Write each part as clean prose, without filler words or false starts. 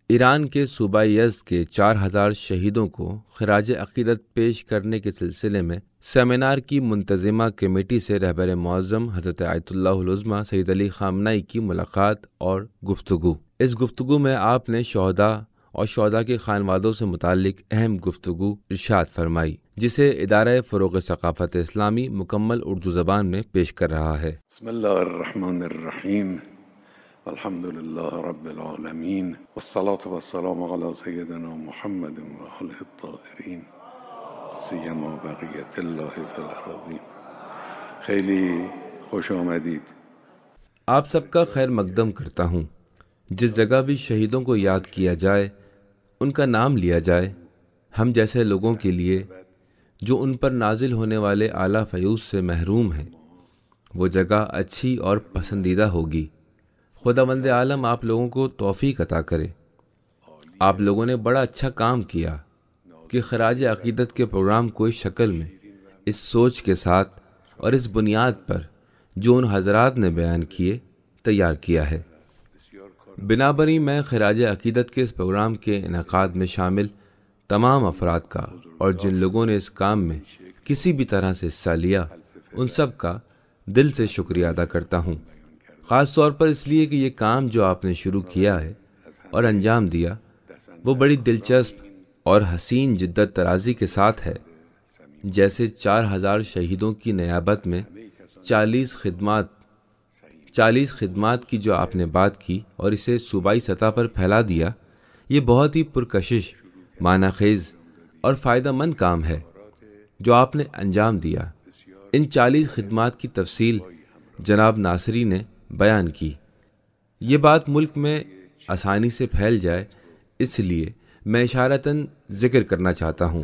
ایران کے صوبہ یزد کے 4000 شہیدوں کو خراج عقیدت پیش کرنے کے سلسلے میں سیمینار کی منتظمہ کمیٹی سے رہبر معظم حضرت آیت اللہ العظمیٰ سید علی خامنہئی کی ملاقات اور گفتگو۔ اس گفتگو میں آپ نے شہداء اور شہداء کے خانوادوں سے متعلق اہم گفتگو ارشاد فرمائی، جسے ادارہ فروغ ثقافت اسلامی مکمل اردو زبان میں پیش کر رہا ہے۔ بسم اللہ الرحمن الرحیم، الحمد للہ رب العالمین، والصلاة والسلام علی سیدنا محمد وآلہ الطاہرین، سیما بقیت اللہ فی الارضین۔ خیلی خوش آمدید۔ آپ سب کا خیر مقدم کرتا ہوں۔ جس جگہ بھی شہیدوں کو یاد کیا جائے، ان کا نام لیا جائے، ہم جیسے لوگوں کے لیے جو ان پر نازل ہونے والے اعلیٰ فیوض سے محروم ہیں، وہ جگہ اچھی اور پسندیدہ ہوگی۔ خداوند عالم آپ لوگوں کو توفیق عطا کرے۔ آپ لوگوں نے بڑا اچھا کام کیا کہ خراج عقیدت کے پروگرام کو اس شکل میں، اس سوچ کے ساتھ اور اس بنیاد پر جو ان حضرات نے بیان کیے تیار کیا ہے۔ بنابراً میں خراج عقیدت کے اس پروگرام کے انعقاد میں شامل تمام افراد کا اور جن لوگوں نے اس کام میں کسی بھی طرح سے حصہ لیا، ان سب کا دل سے شکریہ ادا کرتا ہوں، خاص طور پر اس لیے کہ یہ کام جو آپ نے شروع کیا ہے اور انجام دیا، وہ بڑی دلچسپ اور حسین جدت طرازی کے ساتھ ہے۔ جیسے 4000 شہیدوں کی نیابت میں 40 خدمات کی جو آپ نے بات کی اور اسے صوبائی سطح پر پھیلا دیا، یہ بہت ہی پرکشش، معنی خیز اور فائدہ مند کام ہے جو آپ نے انجام دیا۔ ان 40 خدمات کی تفصیل جناب ناصری نے بیان کی۔ یہ بات ملک میں آسانی سے پھیل جائے، اس لیے میں اشارتاً ذکر کرنا چاہتا ہوں۔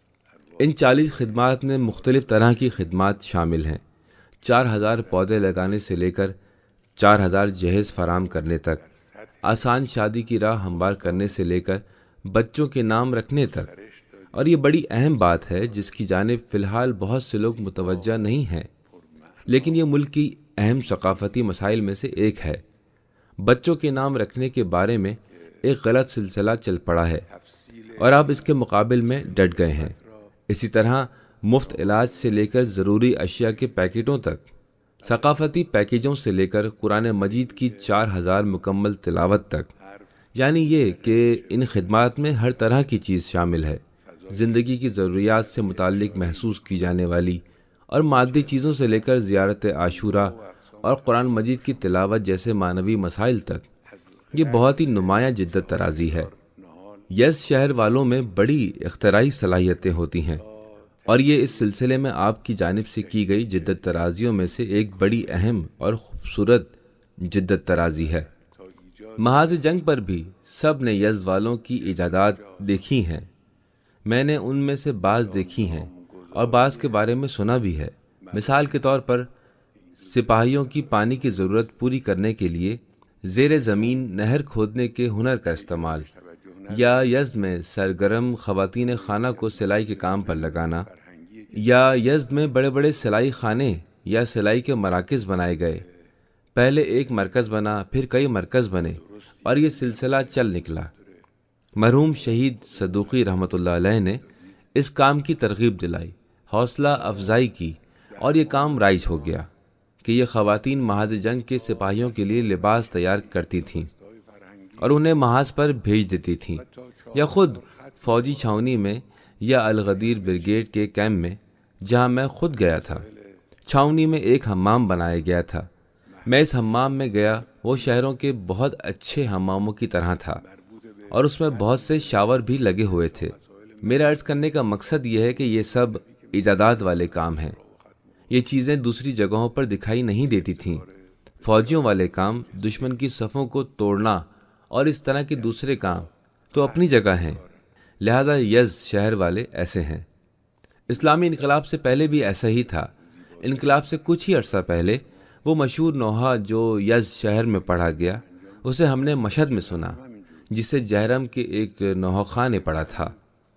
ان 40 خدمات میں مختلف طرح کی خدمات شامل ہیں۔ 4000 پودے لگانے سے لے کر 4000 جہیز فراہم کرنے تک، آسان شادی کی راہ ہموار کرنے سے لے کر بچوں کے نام رکھنے تک۔ اور یہ بڑی اہم بات ہے جس کی جانب فی الحال بہت سے لوگ متوجہ نہیں ہیں، لیکن یہ ملک کی اہم ثقافتی مسائل میں سے ایک ہے۔ بچوں کے نام رکھنے کے بارے میں ایک غلط سلسلہ چل پڑا ہے اور آپ اس کے مقابل میں ڈٹ گئے ہیں۔ اسی طرح مفت علاج سے لے کر ضروری اشیاء کے پیکٹوں تک، ثقافتی پیکیجوں سے لے کر قرآن مجید کی 4000 مکمل تلاوت تک، یعنی یہ کہ ان خدمات میں ہر طرح کی چیز شامل ہے۔ زندگی کی ضروریات سے متعلق محسوس کی جانے والی اور مادی چیزوں سے لے کر زیارت عاشوراء اور قرآن مجید کی تلاوت جیسے معنوی مسائل تک، یہ بہت ہی نمایاں جدت طرازی ہے۔ یزد شہر والوں میں بڑی اختراعی صلاحیتیں ہوتی ہیں، اور یہ اس سلسلے میں آپ کی جانب سے کی گئی جدت طرازیوں میں سے ایک بڑی اہم اور خوبصورت جدت طرازی ہے۔ محاذ جنگ پر بھی سب نے یزد والوں کی ایجادات دیکھی ہیں۔ میں نے ان میں سے بعض دیکھی ہیں اور بعض کے بارے میں سنا بھی ہے۔ مثال کے طور پر سپاہیوں کی پانی کی ضرورت پوری کرنے کے لیے زیر زمین نہر کھودنے کے ہنر کا استعمال، یا یزد میں سرگرم خواتین خانہ کو سلائی کے کام پر لگانا، یا یزد میں بڑے بڑے سلائی خانے یا سلائی کے مراکز بنائے گئے۔ پہلے ایک مرکز بنا، پھر کئی مرکز بنے اور یہ سلسلہ چل نکلا۔ مرحوم شہید صدوقی رحمۃ اللہ علیہ نے اس کام کی ترغیب دلائی، حوصلہ افزائی کی، اور یہ کام رائج ہو گیا کہ یہ خواتین محاذ جنگ کے سپاہیوں کے لیے لباس تیار کرتی تھیں اور انہیں محاذ پر بھیج دیتی تھیں، یا خود فوجی چھاؤنی میں یا الغدیر بریگیڈ کے کیمپ میں، جہاں میں خود گیا تھا، چھاؤنی میں ایک حمام بنایا گیا تھا۔ میں اس حمام میں گیا، وہ شہروں کے بہت اچھے حماموں کی طرح تھا اور اس میں بہت سے شاور بھی لگے ہوئے تھے۔ میرا عرض کرنے کا مقصد یہ ہے کہ یہ سب ایجادات والے کام ہیں۔ یہ چیزیں دوسری جگہوں پر دکھائی نہیں دیتی تھیں۔ فوجیوں والے کام، دشمن کی صفوں کو توڑنا اور اس طرح کے دوسرے کام تو اپنی جگہ ہیں، لہذا یزد شہر والے ایسے ہیں۔ اسلامی انقلاب سے پہلے بھی ایسا ہی تھا۔ انقلاب سے کچھ ہی عرصہ پہلے وہ مشہور نوحہ جو یزد شہر میں پڑھا گیا، اسے ہم نے مشہد میں سنا، جسے جہرم کے ایک نوحہ خواں نے پڑھا تھا،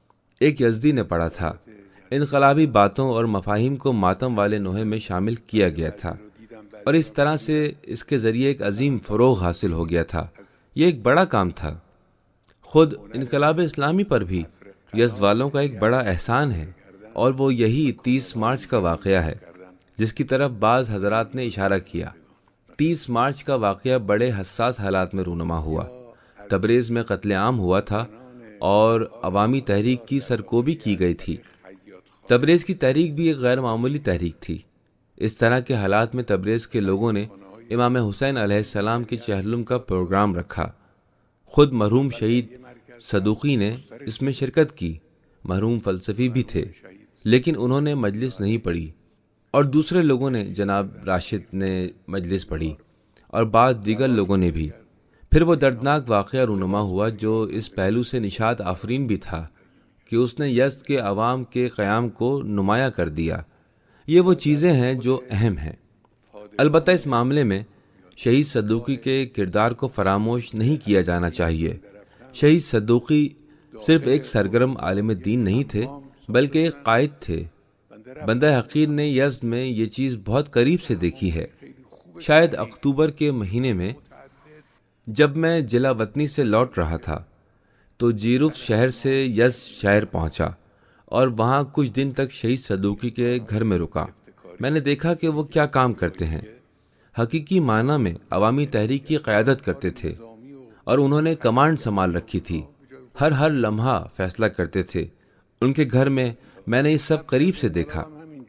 ایک یزدی نے پڑھا تھا۔ انقلابی باتوں اور مفاہیم کو ماتم والے نوحے میں شامل کیا گیا تھا اور اس طرح سے اس کے ذریعے ایک عظیم فروغ حاصل ہو گیا تھا۔ یہ ایک بڑا کام تھا خود انقلاب اسلامی پر بھی یزد والوں کا ایک بڑا احسان ہے، اور وہ یہی 30 مارچ کا واقعہ ہے جس کی طرف بعض حضرات نے اشارہ کیا۔ 30 مارچ کا واقعہ بڑے حساس حالات میں رونما ہوا۔ تبریز میں قتل عام ہوا تھا اور عوامی تحریک کی سرکوبی کی گئی تھی۔ تبریز کی تحریک بھی ایک غیر معمولی تحریک تھی۔ اس طرح کے حالات میں تبریز کے لوگوں نے امام حسین علیہ السلام کے چہلم کا پروگرام رکھا۔ خود مرحوم شہید صدوقی نے اس میں شرکت کی۔ مرحوم فلسفی بھی تھے، لیکن انہوں نے مجلس نہیں پڑھی، اور دوسرے لوگوں نے، جناب راشد نے مجلس پڑھی، اور بعض دیگر لوگوں نے بھی۔ پھر وہ دردناک واقعہ رونما ہوا جو اس پہلو سے نشاط آفرین بھی تھا کہ اس نے یزد کے عوام کے قیام کو نمایاں کر دیا۔ یہ وہ چیزیں ہیں جو اہم ہیں۔ البتہ اس معاملے میں شہید صدوقی کے کردار کو فراموش نہیں کیا جانا چاہیے۔ شہید صدوقی صرف ایک سرگرم عالم دین نہیں تھے، بلکہ ایک قائد تھے۔ بندہ حقیر نے یزد میں یہ چیز بہت قریب سے دیکھی ہے۔ شاید اکتوبر کے مہینے میں جب میں جلا وطنی سے لوٹ رہا تھا تو جیروف شہر سے یزد شہر پہنچا اور وہاں کچھ دن تک شہید صدوقی کے گھر میں رکا۔ میں نے دیکھا کہ وہ کیا کام کرتے ہیں۔ حقیقی معنی میں عوامی تحریک کی قیادت کرتے تھے، اور انہوں نے کمانڈ سنبھال رکھی تھی۔ ہر لمحہ فیصلہ کرتے تھے۔ ان کے گھر میں میں نے یہ سب قریب سے دیکھا۔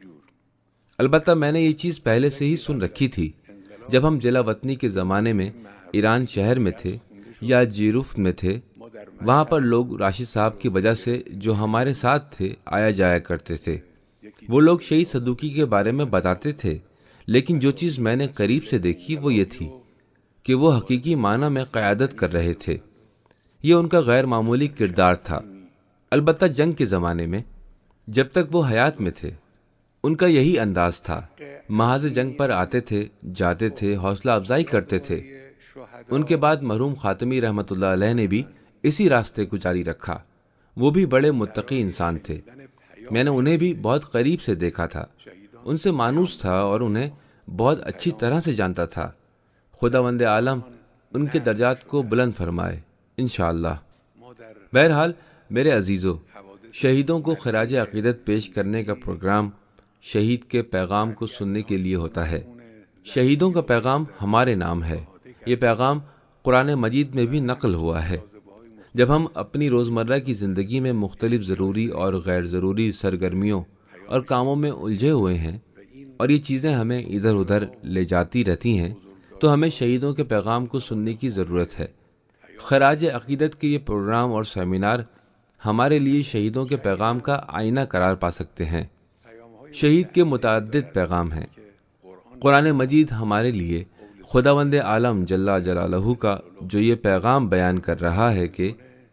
البتہ میں نے یہ چیز پہلے سے ہی سن رکھی تھی۔ جب ہم جلا وطنی کے زمانے میں ایران شہر میں تھے یا جیروف میں تھے، وہاں پر لوگ راشد صاحب کی وجہ سے جو ہمارے ساتھ تھے آیا جایا کرتے تھے۔ وہ لوگ شہید صدوقی کے بارے میں بتاتے تھے، لیکن جو چیز میں نے قریب سے دیکھی وہ یہ تھی کہ وہ حقیقی معنی میں قیادت کر رہے تھے۔ یہ ان کا غیر معمولی کردار تھا۔ البتہ جنگ کے زمانے میں جب تک وہ حیات میں تھے ان کا یہی انداز تھا۔ محاذ جنگ پر آتے تھے، جاتے تھے، حوصلہ افزائی کرتے تھے۔ ان کے بعد مرحوم خاتمی رحمۃ اللہ علیہ نے بھی اسی راستے کو جاری رکھا۔ وہ بھی بڑے متقی انسان تھے۔ میں نے انہیں بھی بہت قریب سے دیکھا تھا، ان سے مانوس تھا اور انہیں بہت اچھی طرح سے جانتا تھا۔ خداوند عالم ان کے درجات کو بلند فرمائے انشاءاللہ۔ بہرحال میرے عزیزو، شہیدوں کو خراج عقیدت پیش کرنے کا پروگرام شہید کے پیغام کو سننے کے لیے ہوتا ہے۔ شہیدوں کا پیغام ہمارے نام ہے۔ یہ پیغام قرآن مجید میں بھی نقل ہوا ہے۔ جب ہم اپنی روزمرہ کی زندگی میں مختلف ضروری اور غیر ضروری سرگرمیوں اور کاموں میں الجھے ہوئے ہیں اور یہ چیزیں ہمیں ادھر ادھر لے جاتی رہتی ہیں، تو ہمیں شہیدوں کے پیغام کو سننے کی ضرورت ہے۔ خراج عقیدت کے یہ پروگرام اور سیمینار ہمارے لیے شہیدوں کے پیغام کا آئینہ قرار پا سکتے ہیں۔ شہید کے متعدد پیغام ہیں۔ قرآن مجید ہمارے لیے خداوند عالم جل جلالہ کا جو یہ پیغام بیان کر رہا ہے کہ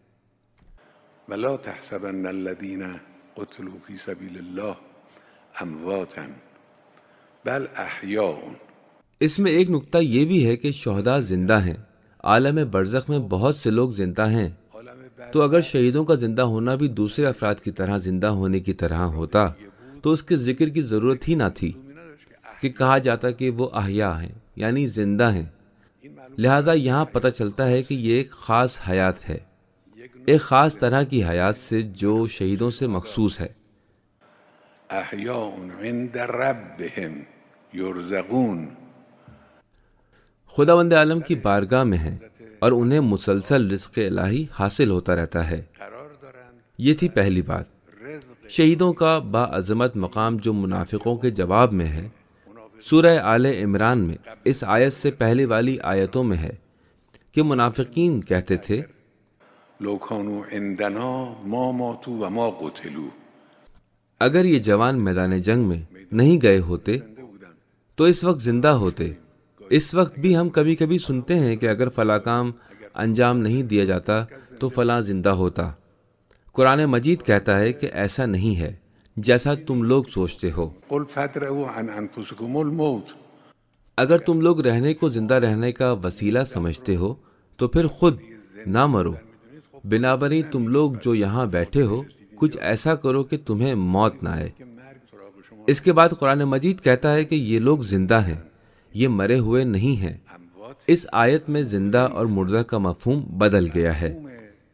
وَلَا تَحْسَبَنَّ الَّذِينَ قُتِلُوا فِي سَبِيلِ اللَّهِ أَمْوَاتًا بَلْ أَحْيَاءٌ، اس میں ایک نکتہ یہ بھی ہے کہ شہداء زندہ ہیں۔ عالم برزخ میں بہت سے لوگ زندہ ہیں، تو اگر شہیدوں کا زندہ ہونا بھی دوسرے افراد کی طرح زندہ ہونے کی طرح ہوتا تو اس کے ذکر کی ضرورت ہی نہ تھی کہ کہا جاتا کہ وہ احیاء ہیں، یعنی زندہ ہیں۔ لہٰذا یہاں پتہ چلتا ہے کہ یہ ایک خاص حیات ہے، ایک خاص طرح کی حیات سے جو شہیدوں سے مخصوص ہے۔ أَحْيَاءٌ عِنْدَ رَبِّهِمْ يُرْزَقُونَ، خداوند عالم کی بارگاہ میں ہیں اور انہیں مسلسل رزق الہی حاصل ہوتا رہتا ہے۔ یہ تھی پہلی بات۔ شہیدوں کا باعظمت مقام جو منافقوں کے جواب میں ہے، سورہ آل عمران میں اس آیت سے پہلے والی آیتوں میں ہے کہ منافقین کہتے تھے لَوْ كَانُوا عِنْدَنَا مَا مَاتُوا وَمَا قُتِلُوا، اگر یہ جوان میدان جنگ میں نہیں گئے ہوتے تو اس وقت زندہ ہوتے۔ اس وقت بھی ہم کبھی کبھی سنتے ہیں کہ اگر فلاں کام انجام نہیں دیا جاتا تو فلاں زندہ ہوتا۔ قرآن مجید کہتا ہے کہ ایسا نہیں ہے جیسا تم لوگ سوچتے ہو۔ قُلْ فَادْرَءُوا عَنْ أَنفُسِكُمُ الْمَوْتَ، اگر تم لوگ رہنے کو زندہ رہنے کا وسیلہ سمجھتے ہو تو پھر خود نہ مرو۔ بنابراین تم لوگ جو یہاں بیٹھے ہو کچھ ایسا کرو کہ تمہیں موت نہ آئے۔ اس کے بعد قرآن مجید کہتا ہے کہ یہ لوگ زندہ ہیں، یہ مرے ہوئے نہیں ہیں۔ اس آیت میں زندہ اور مردہ کا مفہوم بدل گیا ہے۔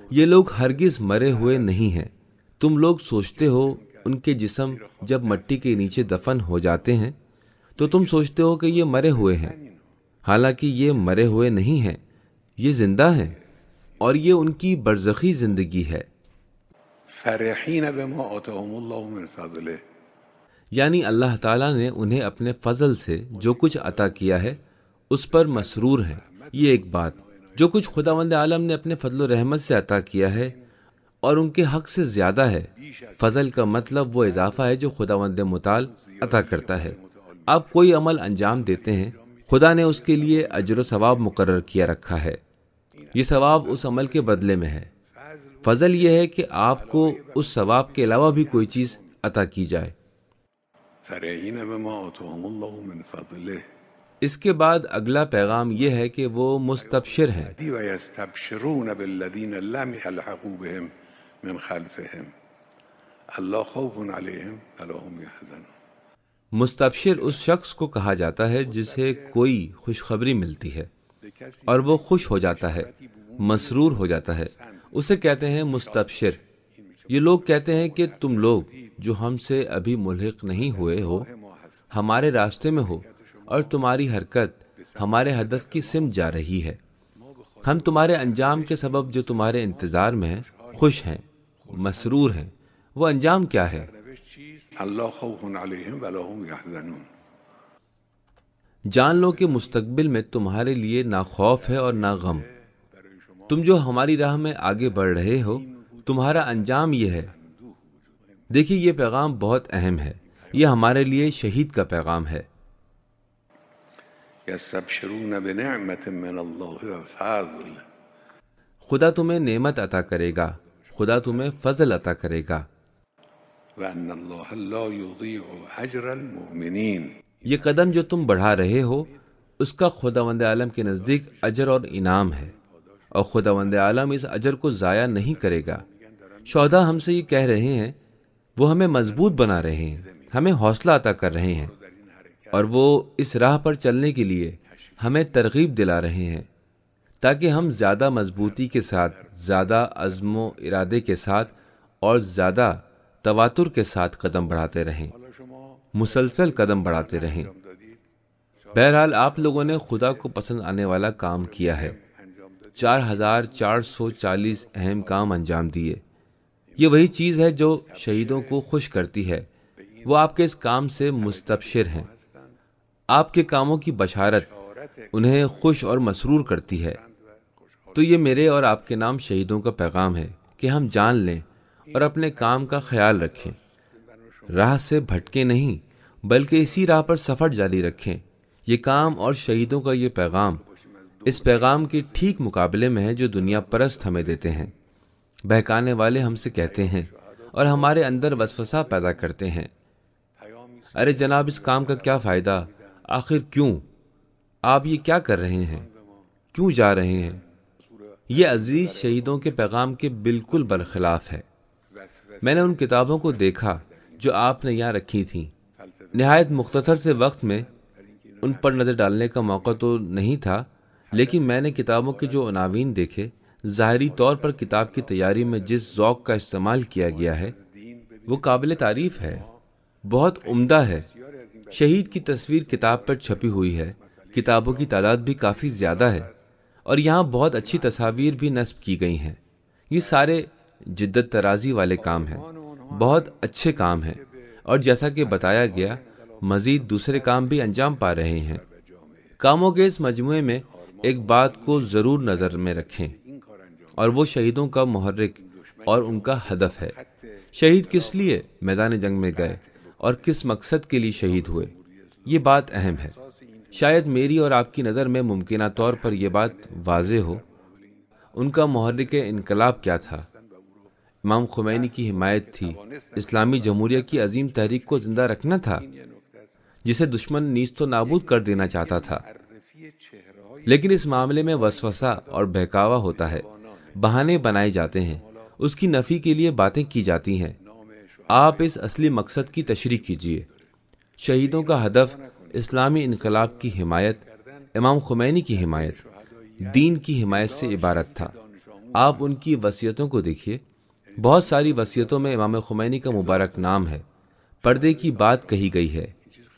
یہ لوگ ہرگز مرے ہوئے نہیں ہیں۔ تم لوگ سوچتے ہو ان کے جسم جب مٹی کے نیچے دفن ہو جاتے ہیں تو تم سوچتے ہو کہ یہ مرے ہوئے ہیں، حالانکہ یہ مرے ہوئے نہیں ہیں، یہ زندہ ہیں، اور یہ ان کی برزخی زندگی ہے۔ فرحین بما آتاهم الله من فضله، یعنی اللہ تعالیٰ نے انہیں اپنے فضل سے جو کچھ عطا کیا ہے اس پر مسرور ہیں۔ یہ ایک بات، جو کچھ خداوند عالم نے اپنے فضل و رحمت سے عطا کیا ہے اور ان کے حق سے زیادہ ہے۔ فضل کا مطلب وہ اضافہ ہے جو خداوند متعال عطا کرتا ہے۔ آپ کوئی عمل انجام دیتے ہیں، خدا نے اس کے لیے اجر و ثواب مقرر کیا رکھا ہے، یہ ثواب اس عمل کے بدلے میں ہے۔ فضل یہ ہے کہ آپ کو اس ثواب کے علاوہ بھی کوئی چیز عطا کی جائے۔ فرحین بما آتاهم الله من فضله، اس کے بعد اگلا پیغام یہ ہے کہ وہ مستبشر ہیں۔ ویستبشرون بالذین لم یلحقوا بهم من خلفهم الا خوف علیہم ولا هم یحزنون۔ مستبشر اس شخص کو کہا جاتا ہے جسے کوئی خوشخبری ملتی ہے اور وہ خوش ہو جاتا ہے، مسرور ہو جاتا ہے، اسے کہتے ہیں مستبشر۔ یہ لوگ کہتے ہیں کہ تم لوگ جو ہم سے ابھی ملحق نہیں ہوئے ہو، ہمارے راستے میں ہو اور تمہاری حرکت ہمارے ہدف کی سمت جا رہی ہے۔ ہم تمہارے انجام کے سبب جو تمہارے انتظار میں ہیں خوش ہیں، مسرور ہیں۔ وہ انجام کیا ہے؟ اللہ خوف علیہم ولا هم یحزنون۔ جان لو کہ مستقبل میں تمہارے لیے نہ خوف ہے اور نہ غم۔ تم جو ہماری راہ میں آگے بڑھ رہے ہو، تمہارا انجام یہ ہے۔ دیکھیے، یہ پیغام بہت اہم ہے، یہ ہمارے لیے شہید کا پیغام ہے۔ یستبشرون بنعمت من اللہ وفضل، خدا تمہیں نعمت عطا کرے گا، خدا تمہیں فضل عطا کرے گا۔ وان اللہ لا یضیع اجر المؤمنین، یہ قدم جو تم بڑھا رہے ہو اس کا خداوند عالم کے نزدیک اجر اور انعام ہے، اور خداوند عالم اس اجر کو ضائع نہیں کرے گا۔ شہداء ہم سے یہ کہہ رہے ہیں، وہ ہمیں مضبوط بنا رہے ہیں، ہمیں حوصلہ عطا کر رہے ہیں، اور وہ اس راہ پر چلنے کے لیے ہمیں ترغیب دلا رہے ہیں تاکہ ہم زیادہ مضبوطی کے ساتھ، زیادہ عزم و ارادے کے ساتھ اور زیادہ تواتر کے ساتھ قدم بڑھاتے رہیں، مسلسل قدم بڑھاتے رہیں۔ بہرحال آپ لوگوں نے خدا کو پسند آنے والا کام کیا ہے، 4440 اہم کام انجام دیے۔ یہ وہی چیز ہے جو شہیدوں کو خوش کرتی ہے، وہ آپ کے اس کام سے مستبشر ہیں۔ آپ کے کاموں کی بشارت انہیں خوش اور مسرور کرتی ہے۔ تو یہ میرے اور آپ کے نام شہیدوں کا پیغام ہے کہ ہم جان لیں اور اپنے کام کا خیال رکھیں، راہ سے بھٹکے نہیں بلکہ اسی راہ پر سفر جاری رکھیں۔ یہ کام اور شہیدوں کا یہ پیغام اس پیغام کے ٹھیک مقابلے میں ہے جو دنیا پرست ہمیں دیتے ہیں۔ بہکانے والے ہم سے کہتے ہیں اور ہمارے اندر وسوسہ پیدا کرتے ہیں، ارے جناب، اس کام کا کیا فائدہ؟ آخر کیوں؟ آپ یہ کیا کر رہے ہیں؟ کیوں جا رہے ہیں؟ یہ عزیز شہیدوں کے پیغام کے بالکل برخلاف ہے۔ میں نے ان کتابوں کو دیکھا جو آپ نے یہاں رکھی تھیں۔ نہایت مختصر سے وقت میں ان پر نظر ڈالنے کا موقع تو نہیں تھا، لیکن میں نے کتابوں کے جو عناوین دیکھے، ظاہری طور پر کتاب کی تیاری میں جس ذوق کا استعمال کیا گیا ہے وہ قابل تعریف ہے، بہت عمدہ ہے۔ شہید کی تصویر کتاب پر چھپی ہوئی ہے، کتابوں کی تعداد بھی کافی زیادہ ہے، اور یہاں بہت اچھی تصاویر بھی نصب کی گئی ہیں۔ یہ سارے جدت ترازی والے کام ہیں، بہت اچھے کام ہیں، اور جیسا کہ بتایا گیا مزید دوسرے کام بھی انجام پا رہے ہیں۔ کاموں کے اس مجموعے میں ایک بات کو ضرور نظر میں رکھیں، اور وہ شہیدوں کا محرک اور ان کا ہدف ہے۔ شہید کس لیے میدان جنگ میں گئے اور کس مقصد کے لیے شہید ہوئے، یہ بات اہم ہے۔ شاید میری اور آپ کی نظر میں ممکنہ طور پر یہ بات واضح ہو۔ ان کا محرک انقلاب کیا تھا؟ امام خمینی کی حمایت تھی، اسلامی جمہوریہ کی عظیم تحریک کو زندہ رکھنا تھا جسے دشمن نیست و نابود کر دینا چاہتا تھا۔ لیکن اس معاملے میں وسوسہ اور بہکاوا ہوتا ہے، بہانے بنائے جاتے ہیں، اس کی نفی کے لیے باتیں کی جاتی ہیں۔ آپ اس اصلی مقصد کی تشریح کیجیے۔ شہیدوں کا ہدف اسلامی انقلاب کی حمایت، امام خمینی کی حمایت، دین کی حمایت سے عبارت تھا۔ آپ ان کی وصیتوں کو دیکھیے، بہت ساری وصیتوں میں امام خمینی کا مبارک نام ہے، پردے کی بات کہی گئی ہے،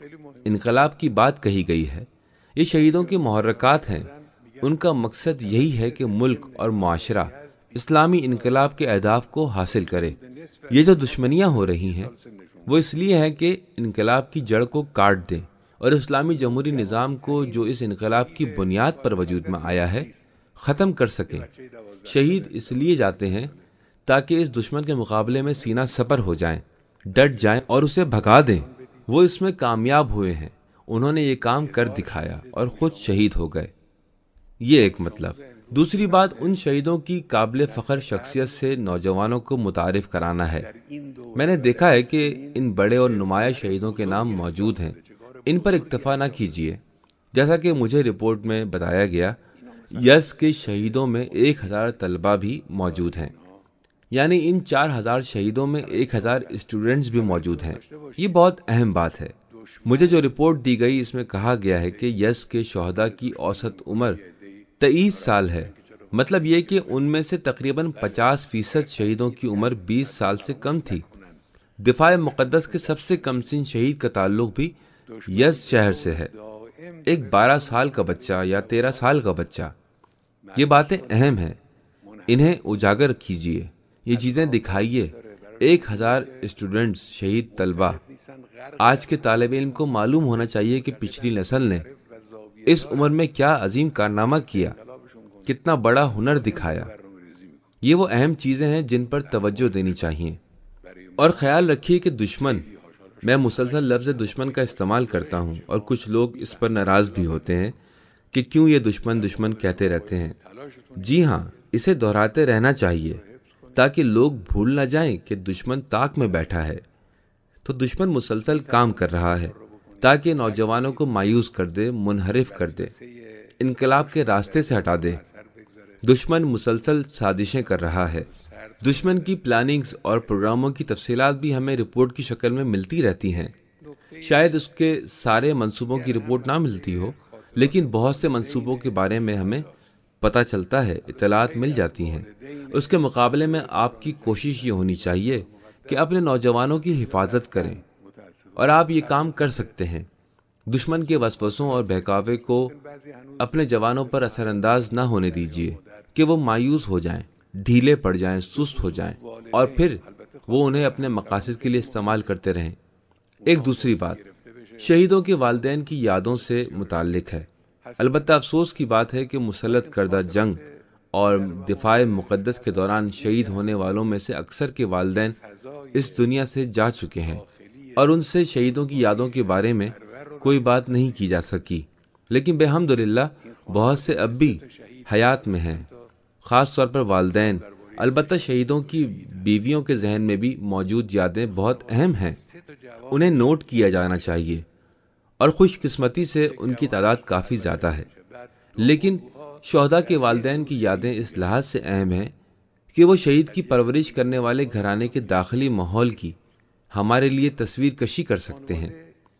انقلاب کی بات کہی گئی ہے۔ یہ شہیدوں کے محرکات ہیں، ان کا مقصد یہی ہے کہ ملک اور معاشرہ اسلامی انقلاب کے اہداف کو حاصل کرے۔ یہ جو دشمنیاں ہو رہی ہیں وہ اس لیے ہے کہ انقلاب کی جڑ کو کاٹ دیں اور اسلامی جمہوری نظام کو جو اس انقلاب کی بنیاد پر وجود میں آیا ہے ختم کر سکیں۔ شہید اس لیے جاتے ہیں تاکہ اس دشمن کے مقابلے میں سینہ سپر ہو جائیں، ڈٹ جائیں اور اسے بھگا دیں۔ وہ اس میں کامیاب ہوئے ہیں، انہوں نے یہ کام کر دکھایا اور خود شہید ہو گئے۔ یہ ایک مطلب۔ دوسری بات، ان شہیدوں کی قابل فخر شخصیت سے نوجوانوں کو متعارف کرانا ہے۔ میں نے دیکھا ہے کہ ان بڑے اور نمایاں شہیدوں کے نام موجود ہیں، ان پر اکتفا نہ کیجیے۔ جیسا کہ مجھے رپورٹ میں بتایا گیا، یس کے شہیدوں میں 1000 طلبہ بھی موجود ہیں، یعنی ان 4000 شہیدوں میں 1000 اسٹوڈنٹس بھی موجود ہیں۔ یہ بہت اہم بات ہے۔ مجھے جو رپورٹ دی گئی اس میں کہا گیا ہے کہ یس کے شہداء کی اوسط عمر 23 سال ہے، مطلب یہ کہ ان میں سے تقریباً 50% شہیدوں کی عمر 20 سال سے کم تھی۔ دفاع مقدس کے سب سے کم سن شہید کا تعلق بھی یس شہر سے ہے، ایک 12 سال کا بچہ یا 13 سال کا بچہ۔ یہ باتیں اہم ہیں، انہیں اجاگر کیجیے، یہ چیزیں دکھائیے۔ 1000 اسٹوڈنٹس شہید طلبہ۔ آج کے طالب علم کو معلوم ہونا چاہیے کہ پچھلی نسل نے اس عمر میں کیا عظیم کارنامہ کیا، کتنا بڑا ہنر دکھایا۔ یہ وہ اہم چیزیں ہیں جن پر توجہ دینی چاہیے۔ اور خیال رکھیے کہ دشمن، میں مسلسل لفظ دشمن کا استعمال کرتا ہوں اور کچھ لوگ اس پر ناراض بھی ہوتے ہیں کہ کیوں یہ دشمن دشمن کہتے رہتے ہیں۔ جی ہاں، اسے دہراتے رہنا چاہیے تاکہ لوگ بھول نہ جائیں کہ دشمن طاق میں بیٹھا ہے۔ تو دشمن مسلسل کام کر رہا ہے تاکہ نوجوانوں کو مایوس کر دے، منحرف کر دے، انقلاب کے راستے سے ہٹا دے۔ دشمن مسلسل سازشیں کر رہا ہے۔ دشمن کی پلاننگز اور پروگراموں کی تفصیلات بھی ہمیں رپورٹ کی شکل میں ملتی رہتی ہیں۔ شاید اس کے سارے منصوبوں کی رپورٹ نہ ملتی ہو، لیکن بہت سے منصوبوں کے بارے میں ہمیں پتہ چلتا ہے، اطلاعات مل جاتی ہیں۔ اس کے مقابلے میں آپ کی کوشش یہ ہونی چاہیے کہ اپنے نوجوانوں کی حفاظت کریں، اور آپ یہ کام کر سکتے ہیں۔ دشمن کے وسوسوں اور بہکاوے کو اپنے جوانوں پر اثر انداز نہ ہونے دیجیے کہ وہ مایوس ہو جائیں، ڈھیلے پڑ جائیں، سست ہو جائیں، اور پھر وہ انہیں اپنے مقاصد کے لیے استعمال کرتے رہیں۔ ایک دوسری بات شہیدوں کے والدین کی یادوں سے متعلق ہے۔ البتہ افسوس کی بات ہے کہ مسلط کردہ جنگ اور دفاع مقدس کے دوران شہید ہونے والوں میں سے اکثر کے والدین اس دنیا سے جا چکے ہیں، اور ان سے شہیدوں کی یادوں کے بارے میں کوئی بات نہیں کی جا سکی۔ لیکن بحمدللہ بہت سے اب بھی حیات میں ہیں، خاص طور پر والدین۔ البتہ شہیدوں کی بیویوں کے ذہن میں بھی موجود یادیں بہت اہم ہیں، انہیں نوٹ کیا جانا چاہیے، اور خوش قسمتی سے ان کی تعداد کافی زیادہ ہے۔ لیکن شہداء کے والدین کی یادیں اس لحاظ سے اہم ہیں کہ وہ شہید کی پرورش کرنے والے گھرانے کے داخلی ماحول کی ہمارے لیے تصویر کشی کر سکتے ہیں۔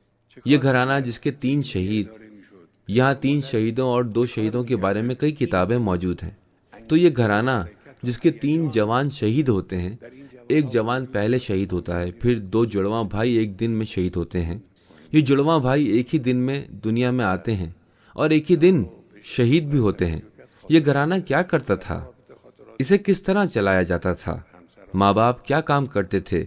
یہ گھرانہ جس کے 3 شہید، یہاں 3 شہیدوں اور 2 شہیدوں کے بارے میں کئی کتابیں موجود ہیں، تو یہ گھرانہ جس کے 3 جوان شہید ہوتے ہیں، ایک جوان پہلے شہید ہوتا ہے، پھر 2 جڑواں بھائی ایک دن میں شہید ہوتے ہیں۔ یہ جڑواں بھائی ایک ہی دن میں دنیا میں آتے ہیں اور ایک ہی دن شہید بھی ہوتے ہیں۔ یہ گھرانہ کیا کرتا تھا؟ اسے کس طرح چلایا جاتا تھا؟ ماں باپ کیا کام کرتے تھے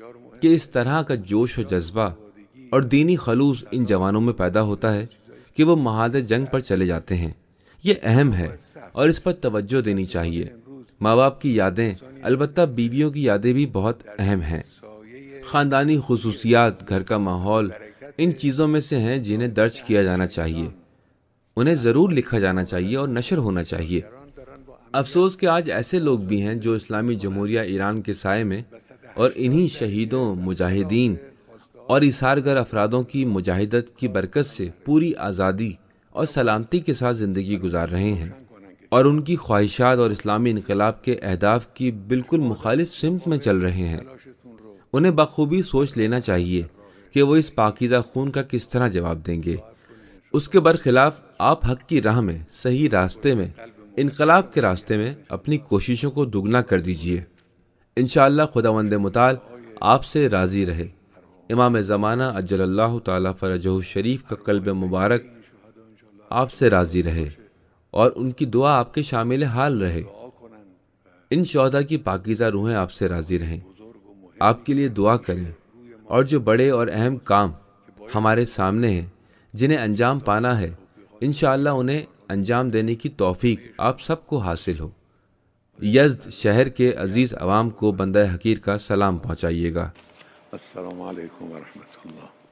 کہ اس طرح کا جوش و جذبہ اور دینی خلوص ان جوانوں میں پیدا ہوتا ہے کہ وہ مہاد جنگ پر چلے جاتے ہیں؟ یہ اہم ہے اور اس پر توجہ دینی چاہیے۔ ماں باپ کی یادیں، البتہ بیویوں کی یادیں بھی بہت اہم ہیں۔ خاندانی خصوصیات، گھر کا ماحول، ان چیزوں میں سے ہیں جنہیں درج کیا جانا چاہیے، انہیں ضرور لکھا جانا چاہیے اور نشر ہونا چاہیے۔ افسوس کہ آج ایسے لوگ بھی ہیں جو اسلامی جمہوریہ ایران کے سائے میں اور انہی شہیدوں، مجاہدین اور ایثارگر افرادوں کی مجاہدت کی برکت سے پوری آزادی اور سلامتی کے ساتھ زندگی گزار رہے ہیں، اور ان کی خواہشات اور اسلامی انقلاب کے اہداف کی بالکل مخالف سمت میں چل رہے ہیں۔ انہیں بخوبی سوچ لینا چاہیے کہ وہ اس پاکیزہ خون کا کس طرح جواب دیں گے۔ اس کے برخلاف آپ حق کی راہ میں، صحیح راستے میں انقلاب کے راستے میں اپنی کوششوں کو دگنا کر دیجیے۔ انشاءاللہ خداوند متعال آپ سے راضی رہے۔ امام زمانہ عجل اللہ تعالیٰ فرجہ الشریف کا قلب مبارک آپ سے راضی رہے اور ان کی دعا آپ کے شامل حال رہے۔ ان شہداء کی پاکیزہ روحیں آپ سے راضی رہیں، آپ کے لیے دعا کریں، اور جو بڑے اور اہم کام ہمارے سامنے ہیں جنہیں انجام پانا ہے، انشاءاللہ انہیں انجام دینے کی توفیق آپ سب کو حاصل ہو۔ یزد شہر کے عزیز عوام کو بندہ حقیر کا سلام پہنچائیے گا۔ السلام علیکم ورحمۃ اللہ۔